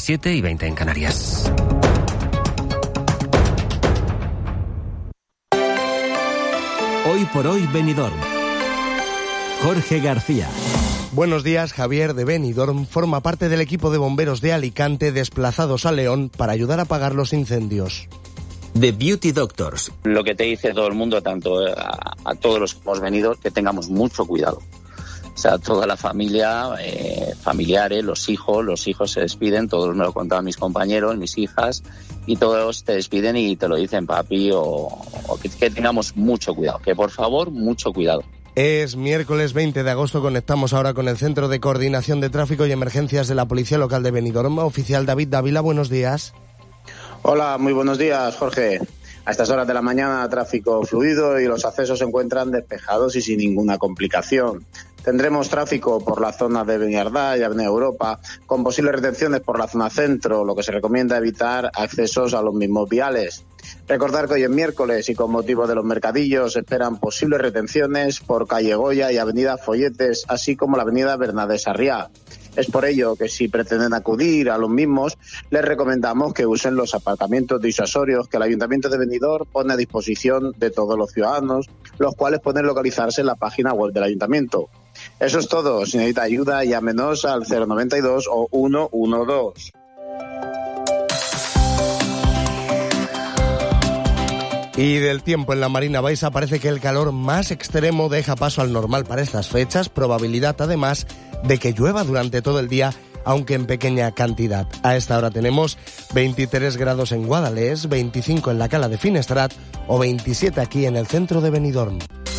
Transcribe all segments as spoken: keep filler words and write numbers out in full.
siete y veinte en Canarias. Hoy por hoy Benidorm. Jorge García. Buenos días. Javier de Benidorm forma parte del equipo de bomberos de Alicante desplazados a León para ayudar a apagar los incendios. The Beauty Doctors. Lo que te dice todo el mundo, tanto a, a todos los que hemos venido, que tengamos mucho cuidado. O sea, toda la familia, eh, familiares, los hijos, los hijos se despiden, todos me lo contaban mis compañeros, mis hijas, y todos te despiden y te lo dicen, papi, o, o que, que tengamos mucho cuidado, que por favor, mucho cuidado. Es miércoles veinte de agosto, conectamos ahora con el Centro de Coordinación de Tráfico y Emergencias de la Policía Local de Benidorm. Oficial David Dávila, buenos días. Hola, muy buenos días, Jorge. A estas horas de la mañana, tráfico fluido y los accesos se encuentran despejados y sin ninguna complicación. Tendremos tráfico por la zona de Beniardá y Avenida Europa, con posibles retenciones por la zona centro, lo que se recomienda evitar accesos a los mismos viales. Recordar que hoy es miércoles y con motivo de los mercadillos se esperan posibles retenciones por calle Goya y Avenida Folletes, así como la Avenida Bernabé Sarriá. Es por ello que si pretenden acudir a los mismos, les recomendamos que usen los aparcamientos disuasorios que el Ayuntamiento de Benidorm pone a disposición de todos los ciudadanos, los cuales pueden localizarse en la página web del Ayuntamiento. Eso es todo. Si necesita ayuda, llámenos al cero noventa y dos o ciento doce. Y del tiempo en la Marina Baixa, parece que el calor más extremo deja paso al normal para estas fechas, probabilidad además de que llueva durante todo el día, aunque en pequeña cantidad. A esta hora tenemos veintitrés grados en Guadalest, veinticinco en la Cala de Finestrat o veintisiete aquí en el centro de Benidorm.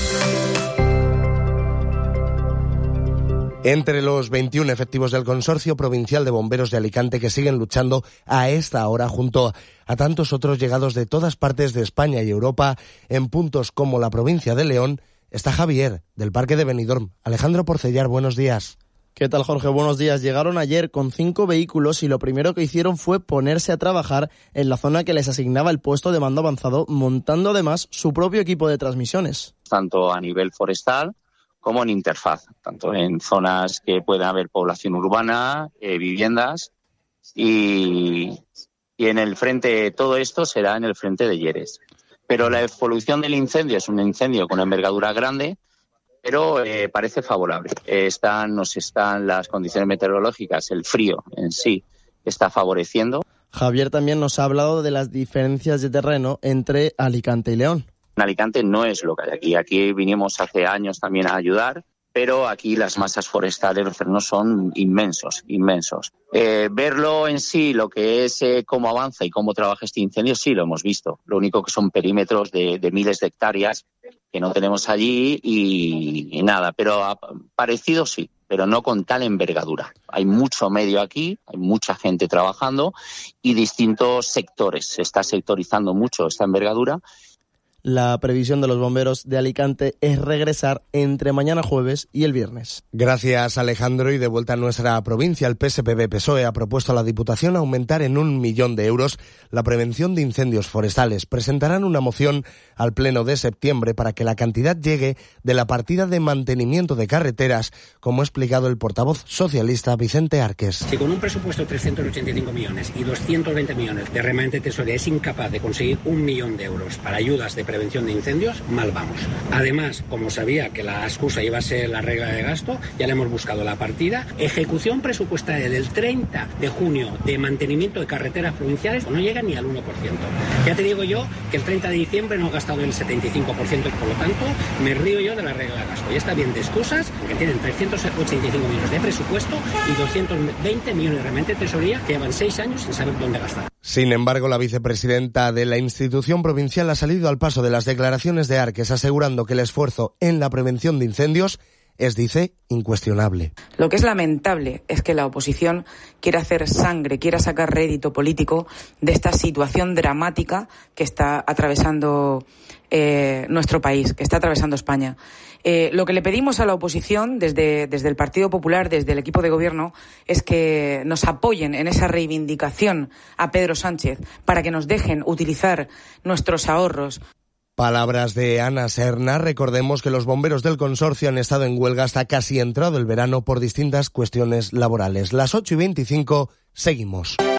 Entre los veintiún efectivos del Consorcio Provincial de Bomberos de Alicante que siguen luchando a esta hora junto a tantos otros llegados de todas partes de España y Europa en puntos como la provincia de León, está Javier, del Parque de Benidorm. Alejandro Porcellar, buenos días. ¿Qué tal, Jorge? Buenos días. Llegaron ayer con cinco vehículos y lo primero que hicieron fue ponerse a trabajar en la zona que les asignaba el puesto de mando avanzado, montando además su propio equipo de transmisiones. Tanto a nivel forestal como en interfaz, tanto en zonas que pueda haber población urbana, eh, viviendas y, y en el frente, todo esto será en el frente de Lleres. Pero la evolución del incendio es un incendio con envergadura grande, pero eh, parece favorable. Eh, están, nos están las condiciones meteorológicas, el frío en sí está favoreciendo. Javier también nos ha hablado de las diferencias de terreno entre Alicante y León. En Alicante no es lo que hay aquí. Aquí vinimos hace años también a ayudar, pero aquí las masas forestales, los terrenos son inmensos, inmensos. Eh, verlo en sí, lo que es eh, cómo avanza y cómo trabaja este incendio, sí lo hemos visto. Lo único que son perímetros de, de miles de hectáreas que no tenemos allí y, y nada, pero a, parecido sí, pero no con tal envergadura. Hay mucho medio aquí, hay mucha gente trabajando y distintos sectores. Se está sectorizando mucho esta envergadura. La previsión de los bomberos de Alicante es regresar entre mañana jueves y el viernes. Gracias, Alejandro. Y de vuelta a nuestra provincia, el P S P B-P S O E ha propuesto a la Diputación aumentar en un millón de euros la prevención de incendios forestales. Presentarán una moción al Pleno de septiembre para que la cantidad llegue de la partida de mantenimiento de carreteras, como ha explicado el portavoz socialista Vicente Arques. Si con un presupuesto de trescientos ochenta y cinco millones y doscientos veinte millones de remanente de tesorería es incapaz de conseguir un millón de euros para ayudas de prevención prevención de incendios, mal vamos. Además, como sabía que la excusa iba a ser la regla de gasto, ya le hemos buscado la partida. Ejecución presupuestaria del treinta de junio de mantenimiento de carreteras provinciales no llega ni al uno por ciento. Ya te digo yo que el treinta de diciembre no he gastado el setenta y cinco por ciento, por lo tanto, me río yo de la regla de gasto. Ya está bien de excusas, porque tienen trescientos ochenta y cinco millones de presupuesto y doscientos veinte millones de remanente de tesorería que llevan seis años sin saber dónde gastar. Sin embargo, la vicepresidenta de la institución provincial ha salido al paso de las declaraciones de Arques, asegurando que el esfuerzo en la prevención de incendios es, dice, incuestionable. Lo que es lamentable es que la oposición quiera hacer sangre, quiera sacar rédito político de esta situación dramática que está atravesando eh, nuestro país, que está atravesando España. Eh, lo que le pedimos a la oposición desde, desde el Partido Popular, desde el equipo de gobierno, es que nos apoyen en esa reivindicación a Pedro Sánchez para que nos dejen utilizar nuestros ahorros. Palabras de Ana Serna. Recordemos que los bomberos del consorcio han estado en huelga hasta casi entrado el verano por distintas cuestiones laborales. Las ocho y veinticinco, seguimos.